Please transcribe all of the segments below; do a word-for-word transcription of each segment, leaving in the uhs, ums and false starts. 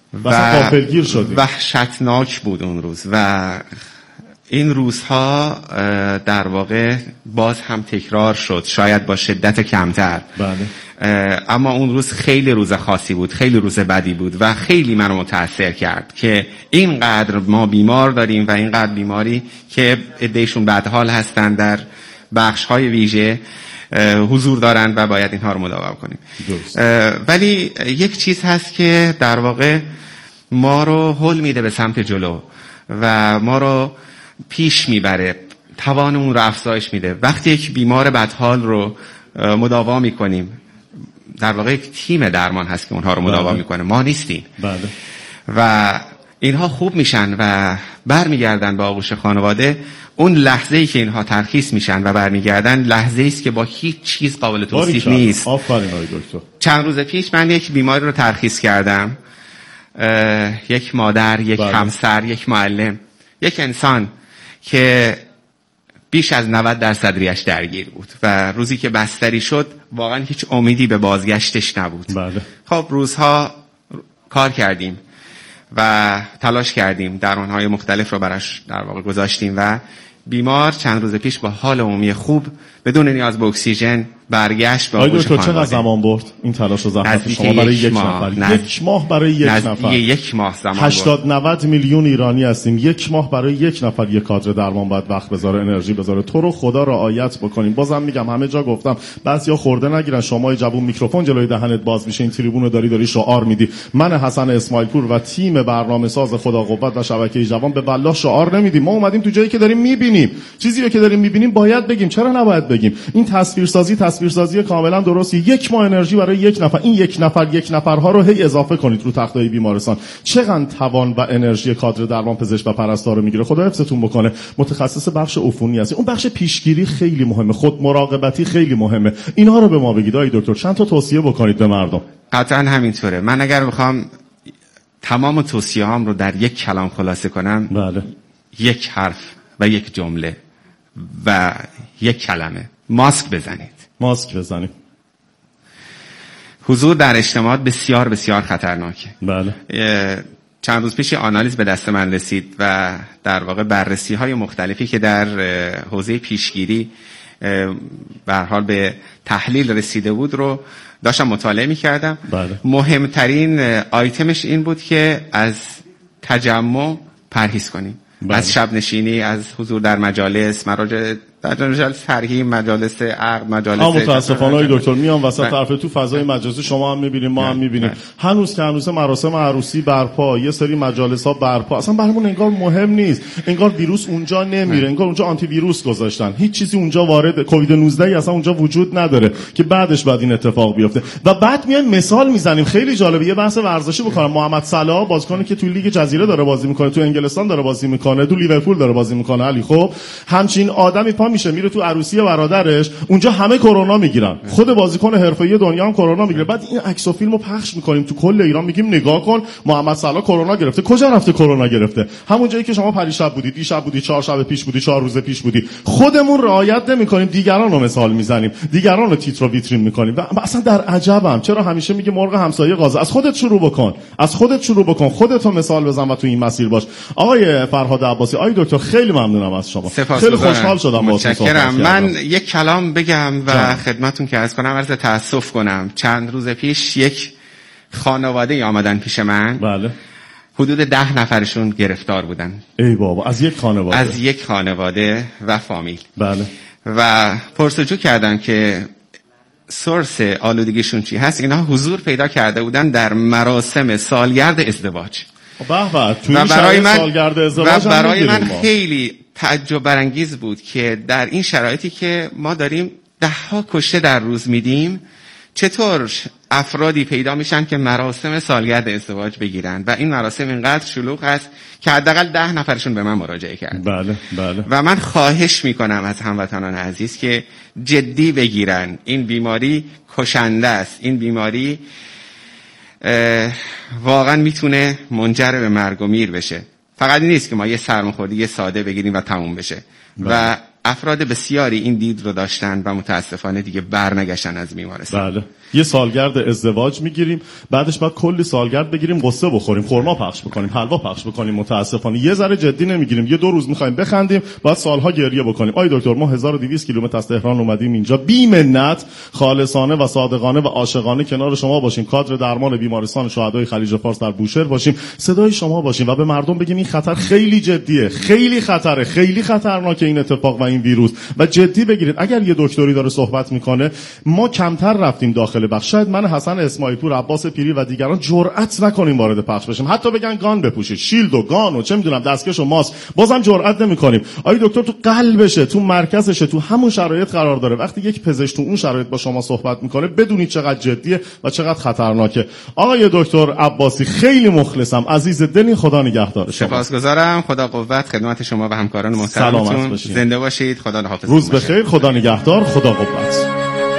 و غافلگیر شدیم. وحشتناک بود اون روز و این روزها در واقع باز هم تکرار شد، شاید با شدت کمتر. بله. اما اون روز خیلی روز خاصی بود، خیلی روز بدی بود و خیلی منو متاثر کرد که اینقدر ما بیمار داریم و اینقدر بیماری که عدهشون بدحال هستن در بخش‌های ویژه حضور دارن و باید اینها رو مداوم کنیم. ولی یک چیز هست که در واقع ما رو هل میده به سمت جلو و ما رو پیش میبره، توانمون رو افزایش میده. وقتی یک بیمار بدحال رو مداوا میکنیم، در واقع یک تیم درمان هست که اونها رو مداوا میکنه، ما نیستیم. بله. و اینها خوب میشن و برمیگردن به آغوش خانواده. اون لحظه‌ای که اینها ترخیص میشن و برمیگردن لحظه‌ای است که با هیچ چیز قابل توصیف نیست. آفرین آقای دکتر. چند روز پیش من یک بیماری رو ترخیص کردم، یک مادر، یک بله. همسر، یک معلم، یک انسان که بیش از نود درصد ریش درگیر بود و روزی که بستری شد واقعا هیچ امیدی به بازگشتش نبود. بله. خب روزها کار کردیم و تلاش کردیم، درمانهای مختلف رو براش در واقع گذاشتیم و بیمار چند روز پیش با حال عمومی خوب بدون نیاز به اکسیژن برگشت به آغوش خانواده. چقدر زمان برد این تلاش و زحمت شما برای یک نفر؟ نزد... یک ماه برای یک نفر. یک ماه زمان برد. هشتاد نود میلیون ایرانی هستیم. یک ماه برای یک نفر یک کادر درمان باید وقت بذاره، انرژی بذاره. تو رو خدا رعایت بکنیم. بازم میگم همه جا گفتم، بعضیا خورده نگیرن. شما جوون میکروفون جلوی دهنت باز میشه، این تریبون رو داری داری شعار میدی. من حسن اسماعیل پور و تیم برنامه‌ساز خدا قوت و شبکه جوان به والله شعار نمیدیم. ما اومدیم تو جایی که داریم میبینیم، چیزی رو که داریم میبینیم باید بگیم. چرا نباید بگیم؟ این تصویرسازی تصویرسازی کاملا درسته. یک ماه انرژی برای یک نفر، این یک نفر یک نفرها رو هی اضافه کنید رو تختای بیمارستان. چقدر توان و انرژی کادر درمان پزشک و پرستار رو میگیره. خدا حفظتون بکنه. متخصص بخش عفونی هست. اون بخش پیشگیری خیلی مهمه، خود مراقبتی خیلی مهمه. اینا رو به ما بگید آقای دکتر، چند تا توصیه بکنید به مردم. قطعا همینطوره. من اگر بخوام تمام توصیه‌هام رو در یک کلام خلاصه کنم، بله، یک حرف و یک جمله و یک کلمه: ماسک بزنید. ماسک بزنید. حضور در اجتماعات بسیار بسیار خطرناکه. بله. چند روز پیش آنالیز به دست من رسید و در واقع بررسی های مختلفی که در حوزه پیشگیری به هر حال به تحلیل رسیده بود رو داشتم مطالعه می کردم. بله. مهمترین آیتمش این بود که از تجمع پرهیز کنیم. بله. از شب نشینی، از حضور در مجالس، مراجع در مجالس ترحیم، مجالس عقد، مجالس ها. متاسفانه های دکتر میان وسط طرف تو فضای مجازی شما هم میبینیم، ما هم میبینیم. هنوز که هنوز مراسم عروسی برپا، یه سری مجالس ها برپا، اصلا برامون انگار مهم نیست. انگار ویروس اونجا نمیره، انگار اونجا آنتی ویروس گذاشتن، هیچ چیزی اونجا وارد کووید نوزده اصلا اونجا وجود نداره که بعدش بعد این اتفاق بیفته. و بعد میایم مثال میزنیم. خیلی جالبه. یه بحث ورزشی بکنم. محمد صلاح بازیکنی که تو لیگ جزیره داره بازی میکنه، تو انگلستان داره بازی میکنه، تو لیورپول داره بازی میکنه. علی خب همچین آدمی پا میشه میره تو عروسی برادرش، اونجا همه کرونا میگیرن. خود بازیکن حرفه‌ای دنیا هم کرونا میگیره. بعد این عکس و فیلمو پخش میکنیم تو کل ایران، میگیم نگاه کن محمد صلاح کرونا گرفته. کجا رفته کرونا گرفته؟ همون جایی که شما پریشب بودید، دیشب بودید، چهار شب پیش بودید، چهار روز پیش بودید. خودمون رعایت نمیکنیم، دیگران رو مثال میزنیم، دیگران رو تیتر و ویترین میکنیم. و اصلا در عجبم چرا همیشه میگه مرغ همسایه قاضی. از خودت شروع بکن، از خودت شروع بکن، خودت رو مثال بزن و تو این مسیر باش. آقای فرهاد عباسی، آقای دکتر، خیلی ممنونم از شما. خیلی خوشحال شدم باهاتون صحبت کردم. من یک کلام بگم و جان. خدمتون که عرض کنم، عرض تأسف کنم. چند روز پیش یک خانواده آمدن پیش من. بله. حدود ده نفرشون گرفتار بودن. ای بابا، از یک خانواده. از یک خانواده و فامیل. بله. و پرسجو کردن که سورس آلودگیشون چی هست. اینا حضور پیدا کرده بودن در مراسم سالگرد ازدواج. به به. و برای من و برای من خیلی تعجب برانگیز بود که در این شرایطی که ما داریم ده ها کشته در روز میدیم، چطور افرادی پیدا میشن که مراسم سالگرد ازدواج بگیرن و این مراسم اینقدر شلوغ است که حداقل ده نفرشون به من مراجعه کرد. بله بله. و من خواهش میکنم از هموطنان عزیز که جدی بگیرن. این بیماری کشنده است. این بیماری واقعا میتونه منجر به مرگ و میر بشه. فقط این نیست که ما یه سرماخوردگی ساده بگیریم و تموم بشه. بله. و افراد بسیاری این دید رو داشتن و متاسفانه دیگه برنگشتن از بیمارستان. بله. یه سالگرد ازدواج میگیریم، بعدش بعد کلی سالگرد بگیریم قصه بخوریم، خورما پخش بکنیم، حلوا پخش بکنیم. متاسفانه یه ذره جدی نمیگیریم. یه دو روز میخوایم بخندیم، بعد سالها گریه بکنیم. آی دکتر ما هزار و دویست کیلومتر از تهران اومدیم اینجا بی منت، خالصانه و صادقانه و عاشقانه کنار شما باشیم، کادر درمان بیمارستان شهدای خلیج فارس در بوشهر باشیم، صدای شما باشیم و به مردم بگیم این خطر خیلی جدیه، خیلی خطره، خیلی خطرناکه این اتفاق و این ویروس و جدی بگیرید. اگر یه دکتری داره صحبت میکنه، ما کمتر رفتیم داخل بخش. شاید من حسن اسماعیل پور، عباس پیری و دیگران جرئت نکنیم وارد پخش بشیم، حتی بگن گان بپوشید، شیلد و گان و چه میدونم دستکش و ماسک، بازم جرئت نمیکنیم. آی دکتر تو قلبشه، تو مرکزشه، تو همون شرایط قرار داره. وقتی یک پزشک تو اون شرایط با شما صحبت میکنه، بدونید چقدر جدیه و چقدر خطرناکه. آقای دکتر عباسی خیلی مخلصم، عزیز دلی، خدا نگهدار شما. سپاسگزارم. خدا قوت خدمت شما و همکاران محترمتون. زنده باشید. خدا حافظ. روز بخیر. خدا نگهدار. خدا قوت.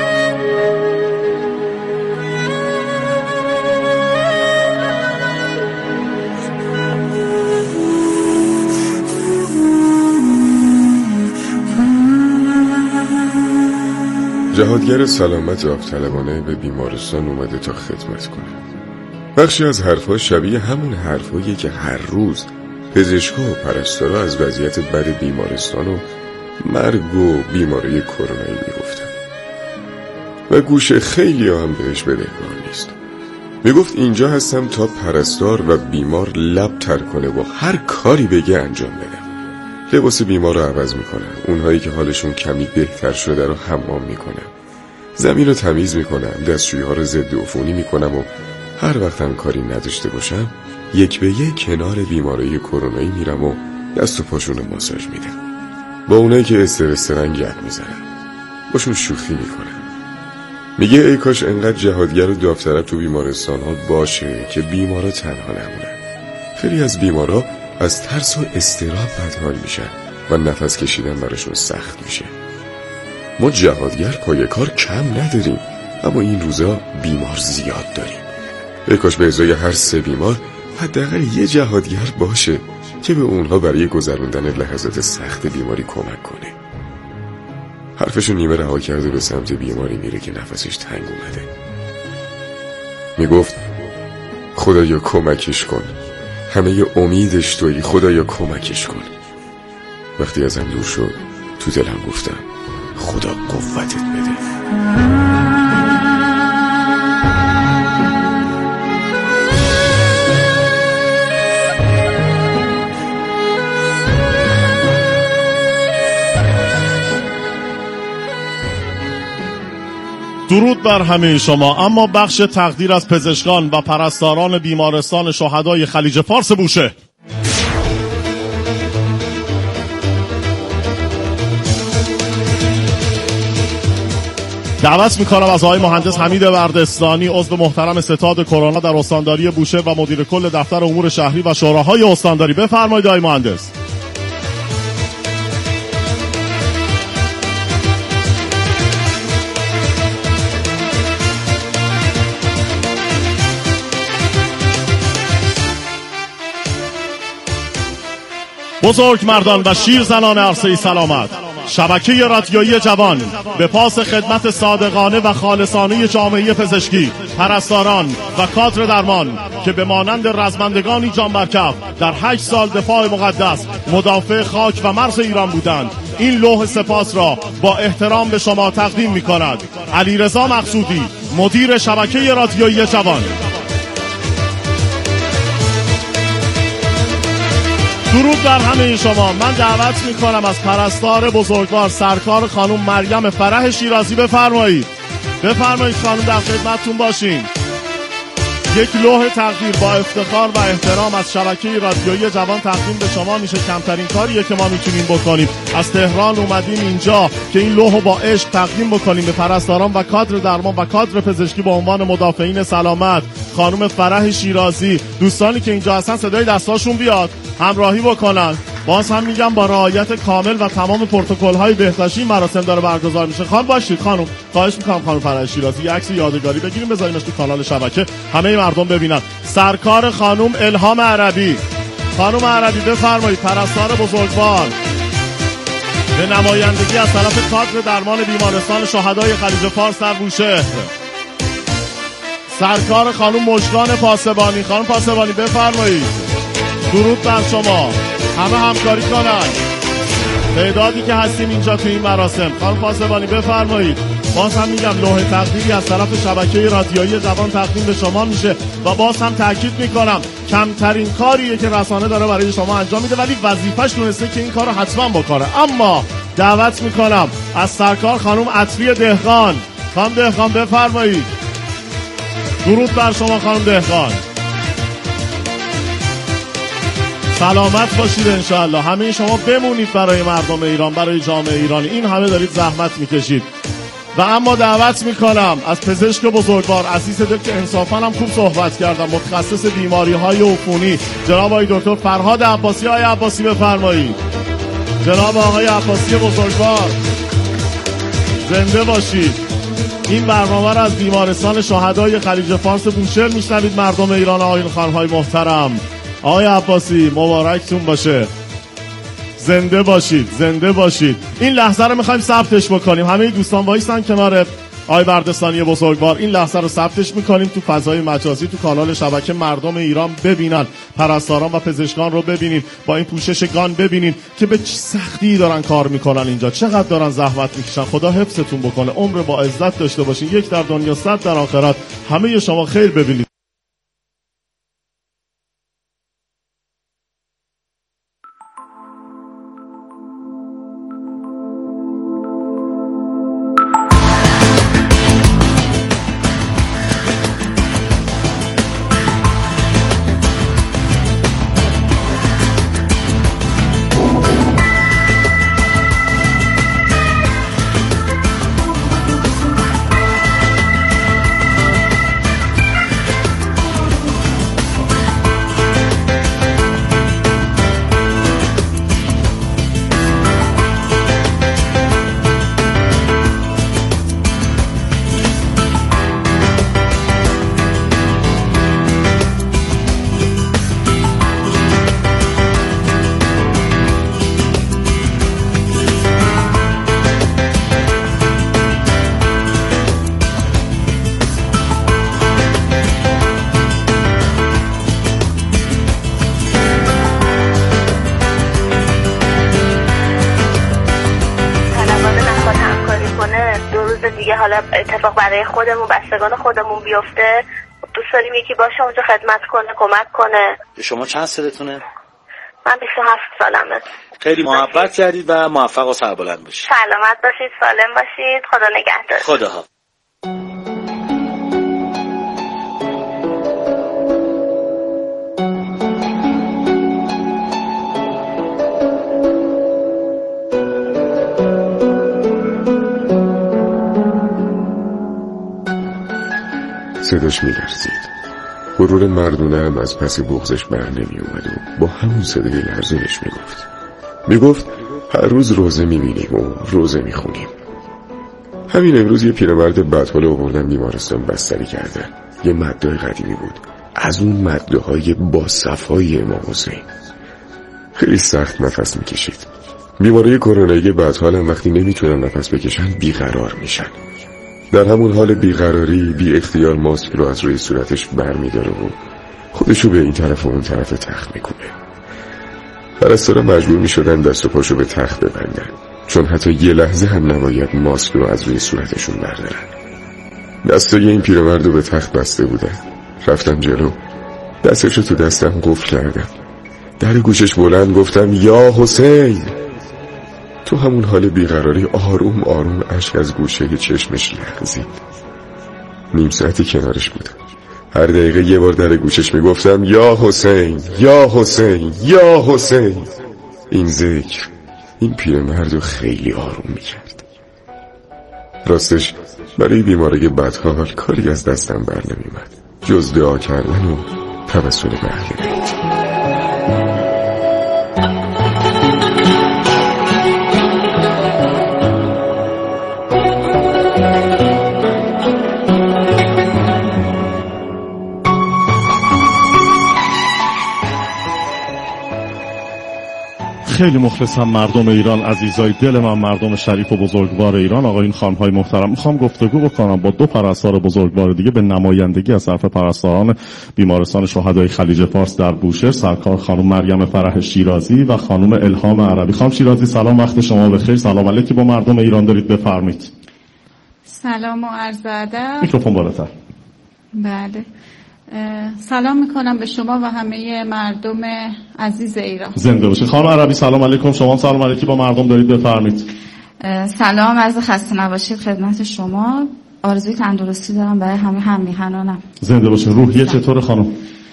جهادگر سلامت داوطلبانه به بیمارستان اومده تا خدمت کنه. بخشی از حرفها شبیه همون حرفایی که هر روز پزشکا و پرستارا از وضعیت بد بیمارستان و مرگ و بیماری کرونایی میگفتن و گوش خیلی هم بهش بدهکار نیست. میگفت اینجا هستم تا پرستار و بیمار لب تر کنه و هر کاری بگه انجام بدم. لباس بیمار رو عوض میکنم، اونهایی که حالشون کمی بهتر شده رو حمام میکنم، زمین رو تمیز میکنم، دستشویی ها رو ضد عفونی میکنم و هر وقت هم کاری نداشته باشم یک به یک کنار بیماری کرونایی میرم و دست و پاشون رو ماساژ میدم. با اونایی که استرس دارن گپ میزنم، باشون شوخی میکنم. میگه ای کاش انقدر جهادگر و داوطلب تو بیمارستان ها باشه که بیمارا تنها نمونن. خیلی از بیمارا از ترس و اضطراب بدحال میشن و نفس کشیدن براشون سخت میشه. ما جهادگر پای کار کم نداریم، اما این روزا بیمار زیاد داریم. ای کاش به ازای هر سه بیمار حداقل یه جهادگر باشه که به اونها برای گذروندن لحظات سخت بیماری کمک کنه. حرفشو نیمه رها کرده به سمت بیماری میره که نفسش تنگ اومده. میگفت خدایا کمکش کن، همه امیدش تویی، خدایا کمکش کن. وقتی ازم دور شد تو دلم گفتم خدا قوتت بده. درود بر همه شما. اما بخش تقدیر از پزشکان و پرستاران بیمارستان شهدای خلیج فارس بوشهر. دعوت میکنم از آقای مهندس حمید وردستانی، عضو محترم ستاد کرونا در استانداری بوشهر و مدیر کل دفتر امور شهری و شوراهای استانداری. بفرمایید آقای مهندس. بزرگ مردان و شیر زنان عرصه سلامت، شبکه رادیویی جوان به پاس خدمت صادقانه و خالصانه جامعه پزشکی، پرستاران و کادر درمان که به مانند رزمندگانی جان برکف در هشت سال دفاع مقدس مدافع خاک و مرز ایران بودند، این لوح سپاس را با احترام به شما تقدیم می کند علیرضا مقصودی، مدیر شبکه رادیویی جوان. درود بر همه شما. من دعوت میکنم از پرستار بزرگوار سرکار خانم مریم فرح شیرازی. بفرمایید بفرمایید خانم، در خدمتتون باشیم. یک لوح تقدیر با افتخار و احترام از شبکه رادیویی جوان تقدیم به شما میشه. کمترین کاریه که ما میتونیم بکنیم. از تهران اومدیم اینجا که این لوحو با عشق تقدیم بکنیم به پرستاران و کادر درمان و کادر پزشکی با عنوان مدافعین سلامت. خانم فرح شیرازی، دوستانی که اینجا هستن صدای دستاشون بیاد، همراهی بکنن. باز هم میگم با رعایت کامل و تمام پروتکل‌های بهداشتی مراسم داره برگزار میشه. خانم باشید خانم. خواهش میکنم خانم فرح شیرازی یه عکس یادگاری بگیریم بذاریمش تو کانال شبکه همه مردم ببینن. سرکار خانم الهام عربی. خانم عربی بفرمایید، پرستار بزرگوار، به نمایندگی از طرف کادر درمان بیمارستان شهدای خلیج فارس در بوشهر. سرکار خانم مژگان پاسبانی. خانم پاسبانی بفرمایید. درود بر شما. همه همکاری کنن. تعدادی که هستیم اینجا تو این مراسم. خانم پاسبانی بفرمایید. باز هم میگم لوح تقدیری از طرف شبکه رادیویی جوان تقدیم به شما میشه و باز هم تاکید میکنم کمترین کاریه که رسانه داره برای شما انجام میده، ولی وظیفش دونسته که این کارو حتما بکنه. اما دعوت میکنم از سرکار خانم عطری دهقان. خانم دهقان بفرمایید. درود بر شما خانم دهقان. سلامت باشید انشاءالله. همه شما بمونید برای مردم ایران، برای جامعه ایرانی. این همه دارید زحمت میکشید. و اما دعوت میکنم از پزشک بزرگوار عزیز دل که انصافا هم خوب صحبت کردم، متخصص بیماری های عفونی، جناب آقای دکتر فرهاد عباسی. آقای عباسی بفرمایید. جناب آقای عباسی بزرگوار زنده باشید. این برنامه را از بیمارستان شهدای خلیج فارس بوشهر میشنوید مردم ایران. آقایون خانم‌های محترم، آقای عباسی مبارکتون باشه. زنده باشید، زنده باشید. این لحظه رو میخوایم ثبتش بکنیم. همه دوستان وایسن کنار آقای بردستانی بزرگوار. این لحظه رو ثبتش میکنیم تو فضای مجازی، تو کانال شبکه مردم ایران ببینن، پرستاران و پزشکان رو ببینین با این پوشش گان، ببینین که به چه سختی دارن کار میکنن اینجا، چقدر دارن زحمت میکشن. خدا حفظتون بکنه، عمر با عزت داشته باشین، یک در دنیا صد در آخرت. همه شما خیر ببینید. حالا اتفاق برای خودمون بستگان خودمون بیفته، دوست داریم یکی باشه اونجا خدمت کنه، کمک کنه. شما چند سالتونه؟ من بیست و هفت سالمه. خیلی محبت کردید و موفق و سربلند باشید. سلامت باشید، سالم باشید، خدا نگهدار. خدا. صداش می‌لرزید. غرور مردونه هم از پس بغضش بر نمی اومد و با همون صدای لرزونش میگفت میگفت هر روز روزه میبینیم و روزه میخونیم. همین امروز یه پیرمرد بدحال آوردن بیمارستان بستری کردن. یه مدعای قدیمی بود، از اون مدعای با صفای امام حسین. خیلی سخت نفس میکشید. بیماری کرونایی بدحال هم وقتی نمیتونن نفس بکشن بیقرار میشن. در همون حال بیقراری بی اختیار ماسک رو از روی صورتش بر میداره و خودشو به این طرف و اون طرف تخت میکنه. پرستارا مجبور میشدن دست و پاشو به تخت ببندن، چون حتی یه لحظه هم نباید ماسک رو از روی صورتشون بردارن. دستای این پیرمرد رو به تخت بسته بودن. رفتم جلو، دستشو تو دستم قفل کردم، در گوشش بلند گفتم یا حسین. تو همون حال بیقراری آروم آروم اشک از گوشه چشمش لغزید. نیم ساعتی کنارش بودم. هر دقیقه یه بار در گوشش میگفتم یا حسین، یا حسین، یا حسین. این ذکر این پیرمرد رو خیلی آروم میکرد. راستش برای بیماری بدحال کاری از دستم بر نمیومد جز دعا کردن و توسل به اهل بیت. خیلی مخلصم مردم ایران، عزیزای دل من، مردم شریف و بزرگوار ایران، آقایون خانم‌های محترم. میخوام گفتگو بکنم با دو پرستار بزرگوار دیگه به نمایندگی از طرف پرستاران بیمارستان شهدای خلیج فارس در بوشهر، سرکار خانم مریم فرح شیرازی و خانم الهام عربی. خانم شیرازی سلام، وقت شما بخیر. سلام علیکی با مردم ایران دارید، بفرمایید. سلام و عرض ادب. میکروفون بالاتر. بله. سلام میکنم به شما و همه مردم عزیز ایران. زنده باشید. خانم عربی سلام علیکم. شما سلام علیکی با مردم دارید، بفرمایید. سلام، عرض خسته نباشید خدمت شما. آرزوی تندرستی دارم برای همه هم میهنانم. زنده باشید. روحیه چطور خانم؟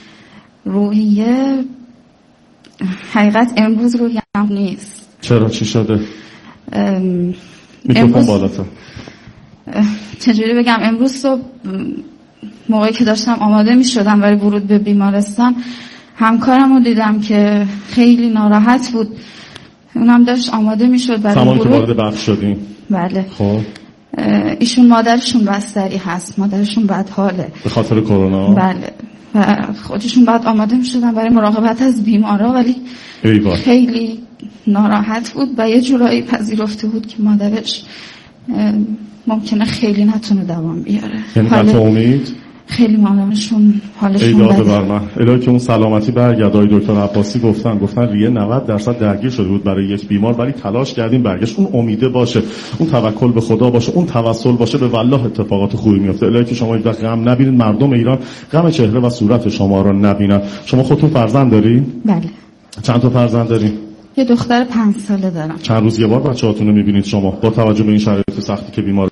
روحیه حقیقت امروز روحیم نیست. چرا؟ چی شده؟ میکروفون بالاتر. چجوری بگم، امروز صبح موقعی که داشتم آماده می شدم برای ورود به بیمارستان، همکارم رو دیدم که خیلی ناراحت بود. اونم داشت آماده می شد برای ورود. که وارد بخش شدیم. بله. خب ایشون مادرشون بستری هست، مادرشون بد حاله به خاطر کرونا. بله. و خودشون بعد آماده می شدن برای مراقبت از بیمارا، ولی ایوان. خیلی ناراحت بود و یه جورایی پذیرفته بود که مادرش ممکنه خیلی نتونه دوام بیاره. یعنی قطع امید؟ خیلی مادرشون حالشون بده. بر من الهی که اون سلامتی برگرد. آقای دکتر عباسی گفتن گفتن ریه نود درصد درگیر شده بود برای یک بیمار، ولی تلاش کردیم برگشت. اون امیده باشه، اون توکل به خدا باشه، اون توسل باشه، به والله اتفاقات خوبی میفته. الهی که شما یک غم نبینید، مردم ایران غم چهره و صورت شما رو نبینن. شما خودتون فرزند دارین؟ بله. چند تا فرزند دارین؟ یه دختر پنج ساله دارم. چند روز یه بار بچه‌هاتون رو میبینید شما با توجه به این شرایط سختی که بیمار؟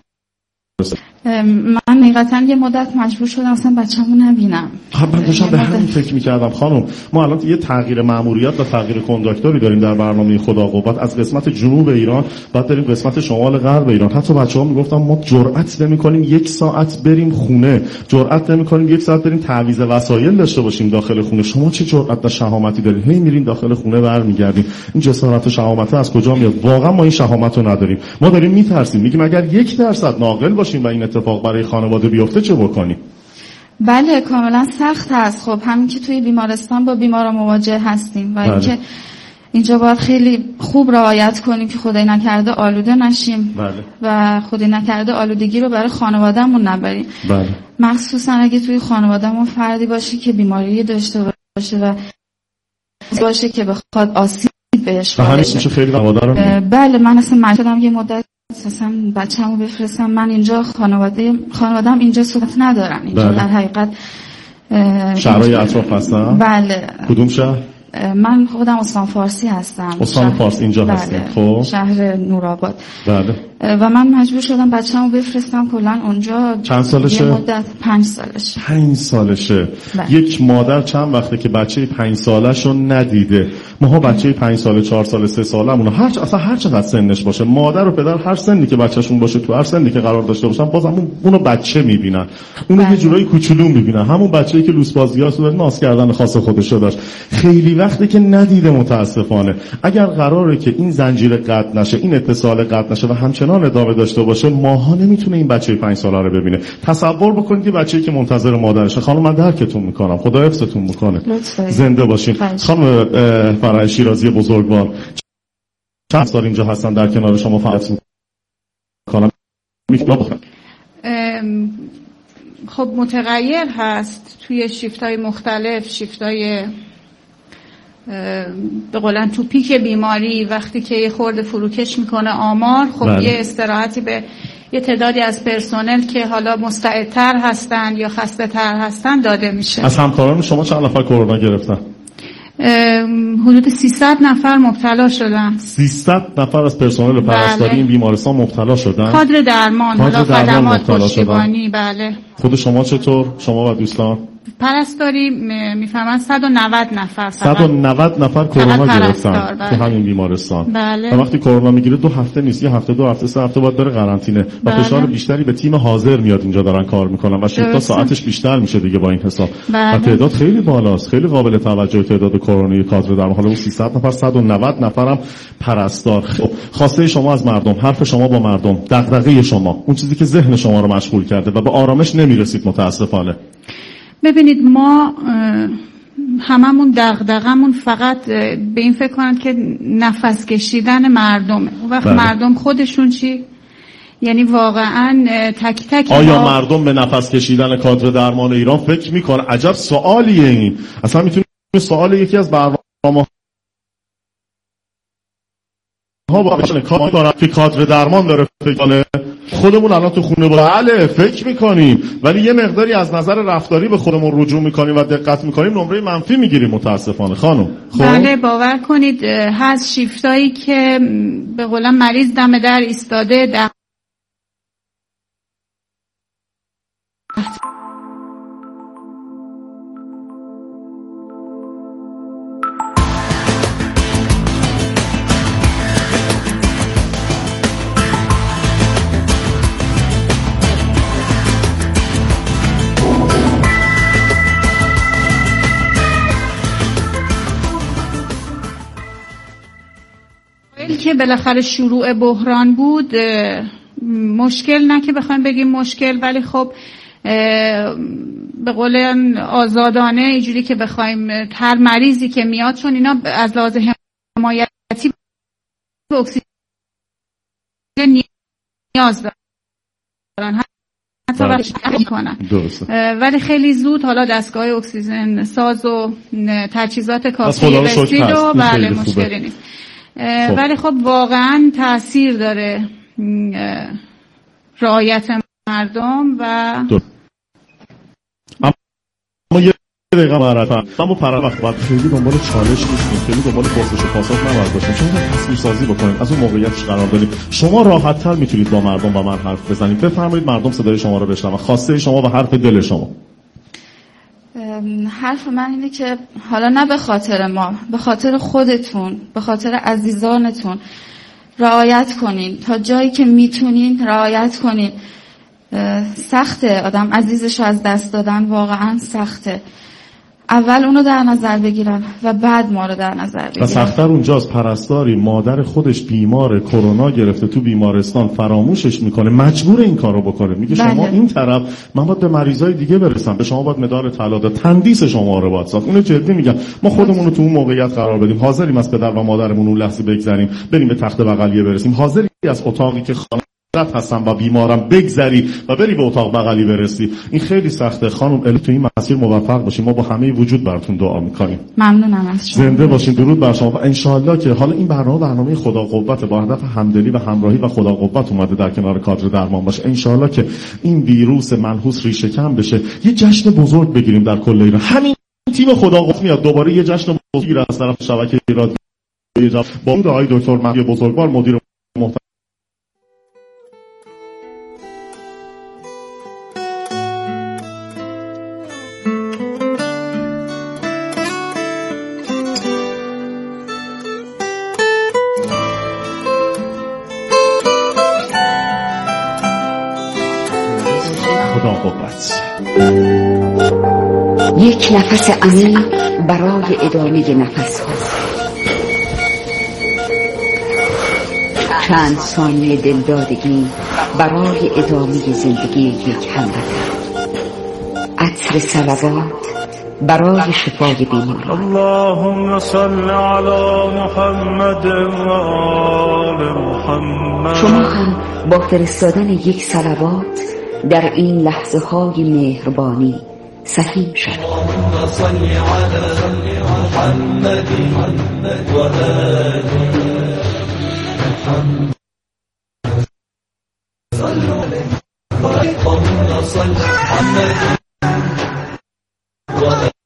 من حقیقتا یه مدت مجبور شدم اصلا بچه‌مو نبینم. خب من داشتم به همین فکر می‌کردم خانم. ما الان یه تغییر مأموریت و تغییر کنداکتوری داریم در برنامه خدا قوت. از قسمت جنوب ایران بعد بریم قسمت شمال غرب ایران. حتی بچه‌ها میگفتن ما جرئت نمی‌کنیم یک ساعت بریم خونه، جرئت نمی‌کنیم یک ساعت بریم تعویض وسایل داشته باشیم داخل خونه. شما چه جرأت و شهامتی دارید؟ هی میرین داخل خونه برمیگردین. این جسارت و شهامت از کجا میاد؟ واقعا ما این شهامت رو نداریم. ما داریم میترسیم، میگیم اگر یک درصد ناقل باشیم و این اتفاق برای خانواده بیفته چه بکنیم؟ بله کاملا سخت هست. خب همین که توی بیمارستان با بیمارا مواجه هستیم و اینکه اینجا باید خیلی خوب رعایت کنیم که خدای نکرده آلوده نشیم. بله. و خدای نکرده آلودگی رو برای خانوادهمون نبریم. بله. مخصوصا اگه توی خانوادهمون فردی باشه که بیماری داشته باشه و باشه که بخواد آسیب بهش وارد. خیلی خانواده رو بله من اصلا مجبورم یه مدت اصلا بچه‌مو بفرستم. من اینجا خانواده خانواده‌ام اینجا صحبت ندارن. اینجا بله. در حقیقت شهرهای اطراف هستن؟ بله. کدوم شهر؟ من خودم استان فارسی هستم. استان فارس اینجا بله. هستم. خب شهر نورآباد. بله. و من مجبور شدم بچه‌مو بفرستم کلا اونجا. چند سالشه؟ یه مدت پنج سالشه. پنج سالشه. بله. یک مادر چند وقته که بچه پنج سالش رو ندیده. ماها بچه پنج ساله، چهار ساله، سه سالمون هر چ... اصلا هر چقدر سنش باشه، مادر و پدر هر سنی که بچه‌شون باشه، تو هر سنی که قرار داشته باشن، بازم اون اونو بچه میبینن. اونو بله. یه جورایی کوچولو میبینن. همون بچه‌ای که لوس بازیاست و ناز کردن خاص خودش رو داشت. خیلی وقته که ندیده متاسفانه. اگر قراره که این زنجیره قطع نشه، این اتصال قطع نشه و همچنان ادامه داشته باشه، ماها نمیتونه این بچه پنج ساله رو ببینه. تصور بکنید یه بچه‌ای که منتظر مادرشه. خانم من درکتون میکنم. خدا حفظتون میکنه. زنده باشین. خانم فرح شیرازی بزرگوار، چند سال اینجا هستن در کنار شما فعالیت میکنن؟ خب متغیر هست توی شیفت‌های مختلف، شیفت‌های به قولن تو پیک بیماری وقتی که یه خورده فروکش میکنه آمار، خب بله. یه استراحتی به یه تعدادی از پرسنل که حالا مستعدتر هستن یا خسته تر هستن داده میشه. از همکاران شما چند نفر کرونا گرفتن؟ حدود سیصد نفر مبتلا شدن. سیصد نفر از پرسنل پرستاری بله. این بیمارستان مبتلا شدن. کادر درمان، حالا خدمات پشتیبانی. بله. خود شما چطور؟ شما و دوستان؟ پرستاری میفهمن صد و نود نفر صد و نود نفر کرونا گرفتن بله. تو همین بیمارستان. بله. و وقتی کرونا میگیره دو هفته نیست، یه هفته، دو هفته، سه هفته باید بره قرنطینه و بله. فشار بیشتری به تیم حاضر میاد اینجا دارن کار میکنن و شش تا ساعتش بیشتر میشه دیگه با این حساب. بله. و تعداد خیلی بالاست، خیلی قابل توجه تعداد کرونایی کادر درمان. حالا اون سیصد نفر، صد و نود نفرم پرستار. خب خواسته شما از مردم، حرف شما با مردم، دغدغه شما، اون چیزی که ذهن شما رو مشغول کرده و به آرامش نمیرسید متاسفانه. ببینید ما هممون دغدغمون فقط به این فکر کنند که نفس کشیدن مردمه. وقت مردم خودشون چی؟ یعنی واقعا تک تک آیا ها... مردم به نفس کشیدن کادر درمان ایران فکر میکنه؟ عجب سوالیه این. اصلا میتونیم سوال یکی از برنامه ها باشه کار دارن که کادر درمان داره فکر کنه. خودمون الان تو خونه بله فکر میکنیم، ولی یه مقداری از نظر رفتاری به خودمون رجوع میکنیم و دقت میکنیم، نمره منفی میگیریم متاسفانه خانم. خب بله باور کنید هست شیفتایی که به قولم مریض دم در ایستاده در که بالاخره شروع بحران بود. مشکل نه که بخوایم بگیم مشکل، ولی خب به قول آزادانه اینجوری که بخوایم هر مریضی که میاد، چون اینا از لحاظ حمایتی به اکسیژن نیاز دارن حتی وقتی میکنن، ولی خیلی زود حالا دستگاه اکسیژن ساز و تجهیزات کافی رسید و بله مشکلی نیست. خب. ولی خب واقعا تأثیر داره رعایت مردم و دو. اما یه دقیقه معرفت من با پرر وقت باید خیلی دنبال چالش نیستیم، خیلی دنبال پرسش و پاسخ نباید باشیم، چون تصویر سازی بکنیم، از اون موقعیتش قرار داریم. شما راحت تر میتونید با مردم با من حرف بزنید. بفرمایید مردم صدای شما رو بشنون، خواسته شما و حرف دل شما. حرف من اینه که حالا نه به خاطر ما، به خاطر خودتون، به خاطر عزیزانتون رعایت کنین، تا جایی که میتونین رعایت کنین. سخته آدم عزیزشو از دست دادن، واقعا سخته. اول اونو در نظر بگیرن و بعد ما رو در نظر بگیرن. و سخت‌تر اونجاست پرستاری مادر خودش بیماره، کرونا گرفته تو بیمارستان، فراموشش میکنه، مجبور این کارو بکنه. میگه بله. شما این طرف من باید به مریضای دیگه برسم، به شما باید مدار طلا داد، تندیس شما رو باید ساخت. اینو جدی میگم. ما خودمون رو تو اون موقعیت قرار بدیم، حاضریم از پدر و مادرمون اون لحظه بگذریم، بریم به تخت بغلیه برسیم، حاضری از اتاقی که خانم هستم با بیمارم بگذری و بری به اتاق بغلی برسی. این خیلی سخته خانم. الی تو این مسیر موفق باشین، ما با همه وجود براتون دعا میکنیم. ممنونم از شما. زنده باشین. درود بر شما و ان شاءالله که حالا این برنامه برنامه خدا قوت با هدف همدلی و همراهی و خدا قوت اومده در کنار کادر درمان باشه. ان شاءالله که این ویروس منحوس ریشه کم بشه، یه جشن بزرگ بگیریم در کل ایران. همین تیم خدا قوت میاد دوباره یه جشن بزرگ از طرف شبکه رادیو با اون آقای دکتر مهدی بزرگوار مدیر محترم یک نفس عمیق برای ادامه نفس ها، چند ثانیه دلدادگی برای ادامه زندگی یک هموطن، عطر صلوات برای شفای بیمار. اللهم صل علی محمد و آل محمد. شما هم با فرستادن یک صلوات در این لحظه های مهربانی سهیم شد. اللهم صل علی محمد و آل محمد. اللهم صل علی محمد و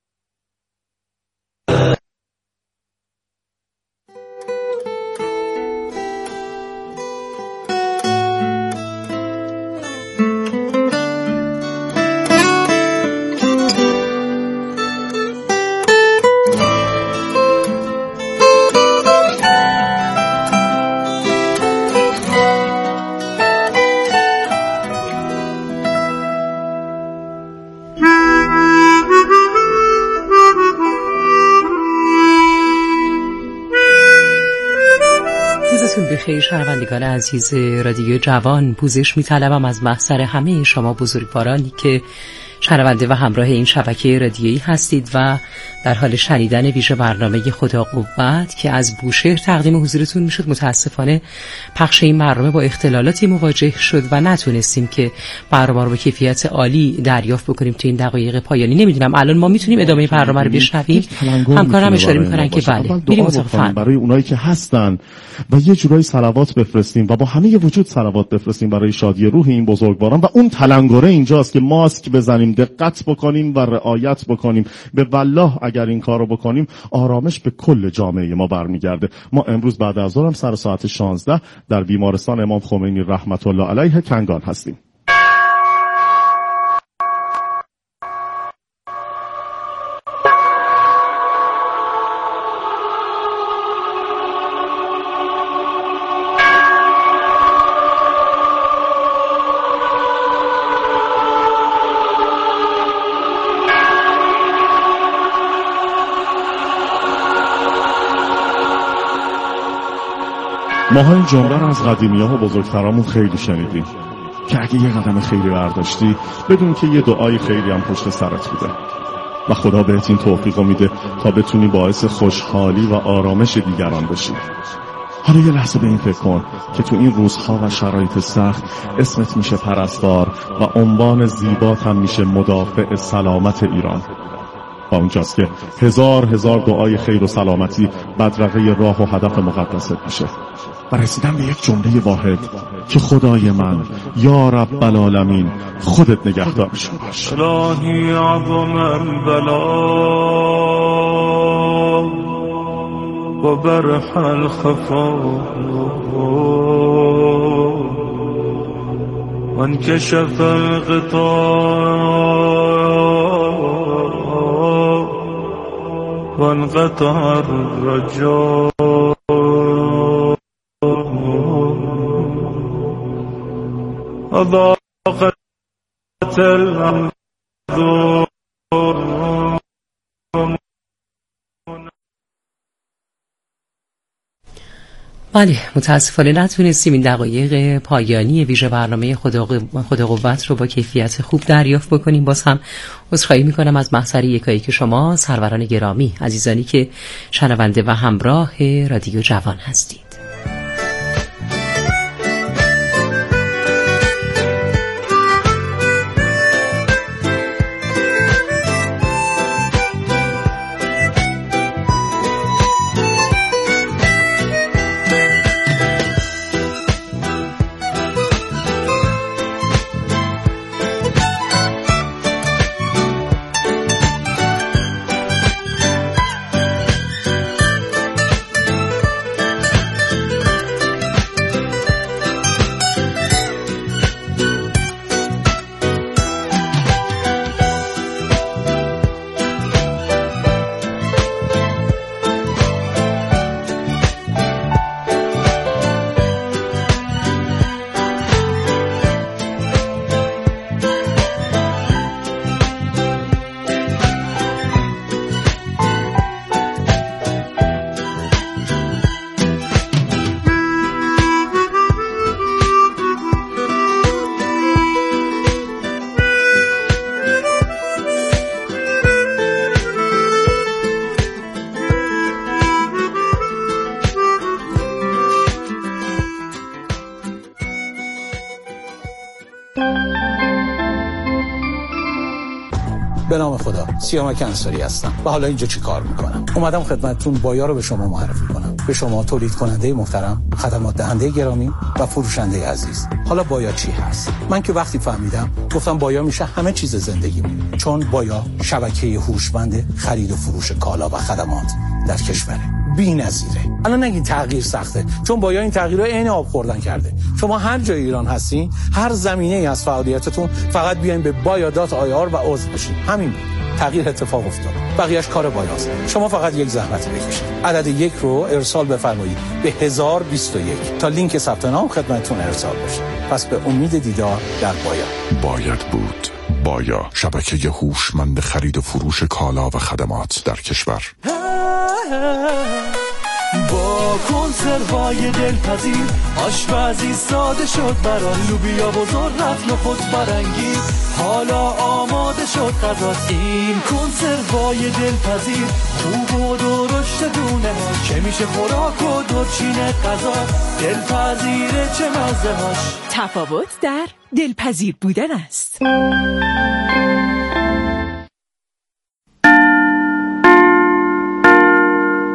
بخیر شنوندگان عزیز رادیو جوان. پوزش می‌طلبم از محضر همه شما بزرگوارانی که شنونده و همراه این شبکه رادیویی هستید و در حال شنیدن ویژه برنامه خدا قوت که از بوشهر تقدیم حضورتون میشد. متاسفانه پخش این برنامه با اختلالاتی مواجه شد و نتونستیم که برنامه رو به کیفیت عالی دریافت بکنیم تو این دقایق پایانی. نمیدونم الان ما میتونیم ادامه برنامه رو بشنویم؟ همکارم اشاره میکنن که بله. میریم اتفاقا برای اونایی که هستن و یه جورایی صلوات بفرستیم و با همه وجود صلوات بفرستیم برای شادی روح این بزرگواران. و اون تلنگره اینجاست که ماسک بزنیم، دقت بکنیم و رعایت بکنیم. به والله اگر این کارو بکنیم آرامش به کل جامعه ما برمیگرده. ما امروز بعد از ظهر سر ساعت شانزده در بیمارستان امام خمینی رحمت الله علیه کنگان هستیم. ما ها این جمله رو از قدیمی ها و بزرگترامون خیلی شنیدیم که اگه یه قدم خیلی برداشتی بدون که یه دعای خیلی هم پشت سرت بوده و خدا بهت این توفیق میده تا بتونی باعث خوشحالی و آرامش دیگران بشی. حالا یه لحظه به این فکر کن که تو این روزها و شرایط سخت اسمت میشه پرستار و عنوان زیبات هم میشه مدافع سلامت ایران. و اونجاست که هزار هزار دعای خیر و سلامتی بدرقه راه و هدف مقدست میشه و رسیدن به یک جمله واحد که خدای من یا رب العالمین خودت نگهدارشون باش. الهی عظم البلا و برح الخفا و انکشف الغطاء و انقطع الرجاء أضاقت الأرض. بله متاسفانه نتونستیم این دقایق پایانی ویژه برنامه خدا قوت رو با کیفیت خوب دریافت بکنیم. باز هم عذرخواهی میکنم از محضر یکایی که شما سروران گرامی، عزیزانی که شنونده و همراه رادیو جوان هستید. به نام خدا، سیامک انصاری هستم و حالا اینجا چی کار میکنم؟ اومدم خدمتتون بایا رو به شما معرفی کنم. به شما تولید کننده محترم، خدمات دهنده گرامی و فروشنده عزیز. حالا بایا چی هست؟ من که وقتی فهمیدم گفتم بایا میشه همه چیز زندگیمون، چون بایا شبکه هوشمند خرید و فروش کالا و خدمات در کشوره. بی‌نظیره. الان نگین تغییر سخته، چون بایا این تغییرها عین آب خوردن کرده. شما هر جای ایران هستین، هر زمینه‌ای از فعالیتتون، فقط بیاین به بایا دات آی آر و عضو بشین. همین بود. تغییر اتفاق افتاد. بقیه‌اش کار بایاست. شما فقط یک زحمت بکشید. عدد یک رو ارسال بفرمایید به هزار و بیست و یک تا لینک ثبت نام خدمتتون ارسال بشه. پس به امید دیدار در بایا. باید بود. بایا، شبکه هوشمند خرید و فروش کالا و خدمات در کشور. با با کنسروهای دلپذیر، آشپزی ساده شد برای لوبیا و ذرت نخود برنگی، حالا آماده شد غذا. این کنسروهای دلپذیر خوب و درشت دونه ها، که میشه خوراک و دورچین غذا، دلپذیره چه مزه هاش. تفاوت در دلپذیر بودن است.